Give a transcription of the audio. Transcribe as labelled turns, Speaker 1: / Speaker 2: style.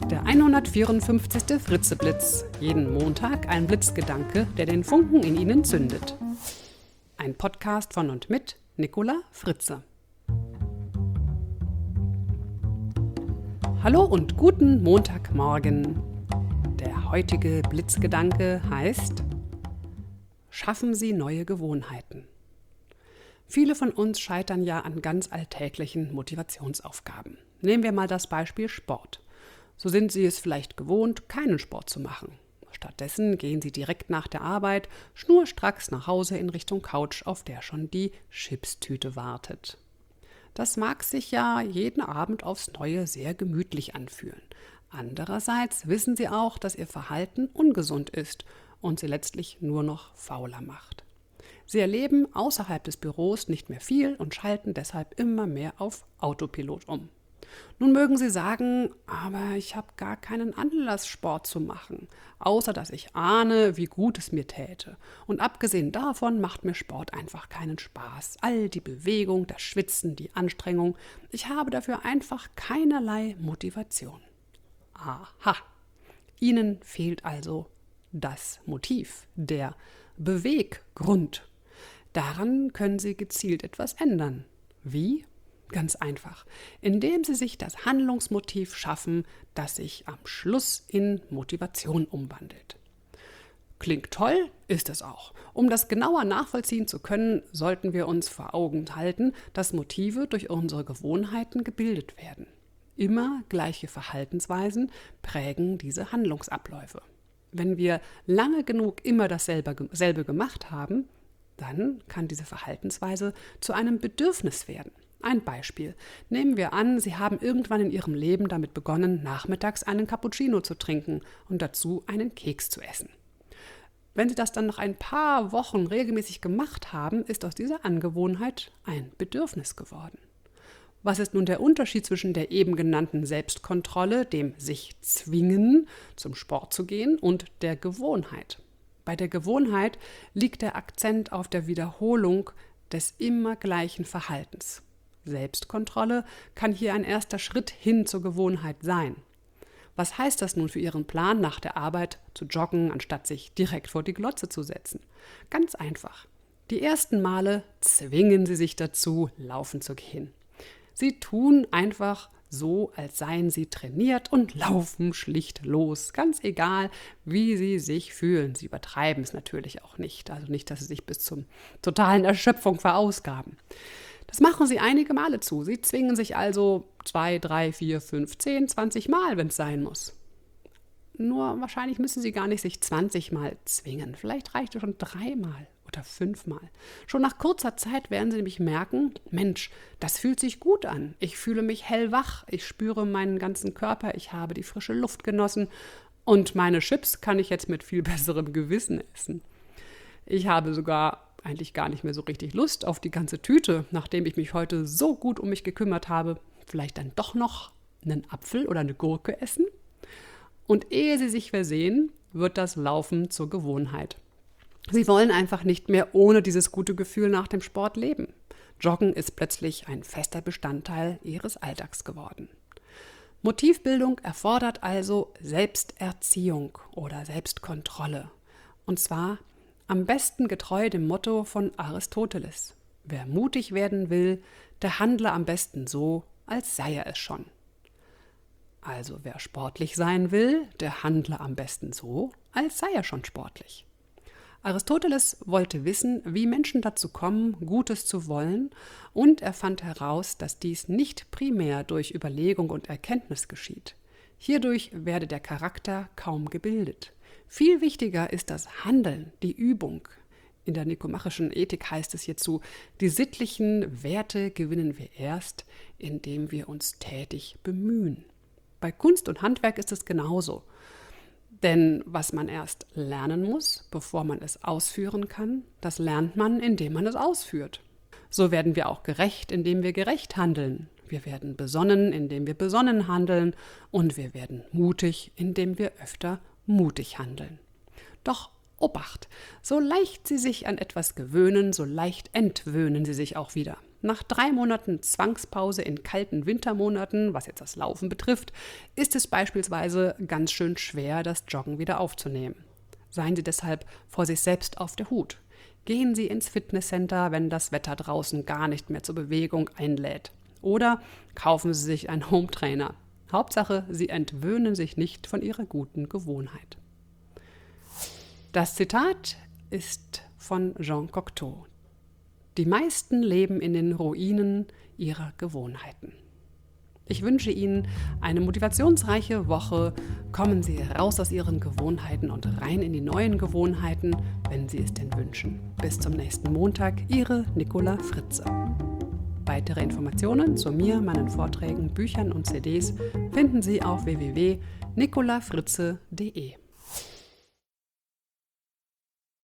Speaker 1: Der 154. Fritzeblitz. Jeden Montag ein Blitzgedanke, der den Funken in Ihnen zündet. Ein Podcast von und mit Nicola Fritze. Hallo und guten Montagmorgen. Der heutige Blitzgedanke heißt: Schaffen Sie neue Gewohnheiten. Viele von uns scheitern ja an ganz alltäglichen Motivationsaufgaben. Nehmen wir mal das Beispiel Sport. So sind Sie es vielleicht gewohnt, keinen Sport zu machen. Stattdessen gehen Sie direkt nach der Arbeit schnurstracks nach Hause in Richtung Couch, auf der schon die Chipstüte wartet. Das mag sich ja jeden Abend aufs Neue sehr gemütlich anfühlen. Andererseits wissen Sie auch, dass Ihr Verhalten ungesund ist und Sie letztlich nur noch fauler macht. Sie erleben außerhalb des Büros nicht mehr viel und schalten deshalb immer mehr auf Autopilot um. Nun mögen Sie sagen, aber ich habe gar keinen Anlass, Sport zu machen, außer dass ich ahne, wie gut es mir täte. Und abgesehen davon macht mir Sport einfach keinen Spaß. All die Bewegung, das Schwitzen, die Anstrengung, ich habe dafür einfach keinerlei Motivation. Aha, Ihnen fehlt also das Motiv, der Beweggrund. Daran können Sie gezielt etwas ändern. Wie? Ganz einfach, indem Sie sich das Handlungsmotiv schaffen, das sich am Schluss in Motivation umwandelt. Klingt toll, ist es auch. Um das genauer nachvollziehen zu können, sollten wir uns vor Augen halten, dass Motive durch unsere Gewohnheiten gebildet werden. Immer gleiche Verhaltensweisen prägen diese Handlungsabläufe. Wenn wir lange genug immer dasselbe gemacht haben, dann kann diese Verhaltensweise zu einem Bedürfnis werden. Ein Beispiel. Nehmen wir an, Sie haben irgendwann in Ihrem Leben damit begonnen, nachmittags einen Cappuccino zu trinken und dazu einen Keks zu essen. Wenn Sie das dann nach ein paar Wochen regelmäßig gemacht haben, ist aus dieser Angewohnheit ein Bedürfnis geworden. Was ist nun der Unterschied zwischen der eben genannten Selbstkontrolle, dem sich zwingen, zum Sport zu gehen, und der Gewohnheit? Bei der Gewohnheit liegt der Akzent auf der Wiederholung des immer gleichen Verhaltens. Selbstkontrolle kann hier ein erster Schritt hin zur Gewohnheit sein. Was heißt das nun für Ihren Plan, nach der Arbeit zu joggen, anstatt sich direkt vor die Glotze zu setzen? Ganz einfach. Die ersten Male zwingen Sie sich dazu, laufen zu gehen. Sie tun einfach so, als seien Sie trainiert und laufen schlicht los. Ganz egal, wie Sie sich fühlen. Sie übertreiben es natürlich auch nicht. Also nicht, dass Sie sich bis zur totalen Erschöpfung verausgaben. Das machen Sie einige Male zu. Sie zwingen sich also 2, 3, 4, 5, 10, 20 Mal, wenn es sein muss. Nur wahrscheinlich müssen Sie gar nicht sich 20 Mal zwingen. Vielleicht reicht es schon 3 Mal oder 5 Mal. Schon nach kurzer Zeit werden Sie nämlich merken, Mensch, das fühlt sich gut an. Ich fühle mich hellwach, ich spüre meinen ganzen Körper, ich habe die frische Luft genossen und meine Chips kann ich jetzt mit viel besserem Gewissen essen. Ich habe sogar eigentlich gar nicht mehr so richtig Lust auf die ganze Tüte, nachdem ich mich heute so gut um mich gekümmert habe. Vielleicht dann doch noch einen Apfel oder eine Gurke essen? Und ehe Sie sich versehen, wird das Laufen zur Gewohnheit. Sie wollen einfach nicht mehr ohne dieses gute Gefühl nach dem Sport leben. Joggen ist plötzlich ein fester Bestandteil Ihres Alltags geworden. Motivbildung erfordert also Selbsterziehung oder Selbstkontrolle. Und zwar am besten getreu dem Motto von Aristoteles: Wer mutig werden will, der handle am besten so, als sei er es schon. Also wer sportlich sein will, der handle am besten so, als sei er schon sportlich. Aristoteles wollte wissen, wie Menschen dazu kommen, Gutes zu wollen, und er fand heraus, dass dies nicht primär durch Überlegung und Erkenntnis geschieht. Hierdurch werde der Charakter kaum gebildet. Viel wichtiger ist das Handeln, die Übung. In der nikomachischen Ethik heißt es hierzu, die sittlichen Werte gewinnen wir erst, indem wir uns tätig bemühen. Bei Kunst und Handwerk ist es genauso. Denn was man erst lernen muss, bevor man es ausführen kann, das lernt man, indem man es ausführt. So werden wir auch gerecht, indem wir gerecht handeln. Wir werden besonnen, indem wir besonnen handeln. Und wir werden mutig, indem wir öfter mutig handeln. Doch Obacht, so leicht Sie sich an etwas gewöhnen, so leicht entwöhnen Sie sich auch wieder. Nach 3 Monaten Zwangspause in kalten Wintermonaten, was jetzt das Laufen betrifft, ist es beispielsweise ganz schön schwer, das Joggen wieder aufzunehmen. Seien Sie deshalb vor sich selbst auf der Hut. Gehen Sie ins Fitnesscenter, wenn das Wetter draußen gar nicht mehr zur Bewegung einlädt. Oder kaufen Sie sich einen Hometrainer. Hauptsache, Sie entwöhnen sich nicht von Ihrer guten Gewohnheit. Das Zitat ist von Jean Cocteau. Die meisten leben in den Ruinen ihrer Gewohnheiten. Ich wünsche Ihnen eine motivationsreiche Woche. Kommen Sie raus aus Ihren Gewohnheiten und rein in die neuen Gewohnheiten, wenn Sie es denn wünschen. Bis zum nächsten Montag, Ihre Nicola Fritze. Weitere Informationen zu mir, meinen Vorträgen, Büchern und CDs finden Sie auf www.nicolafritze.de.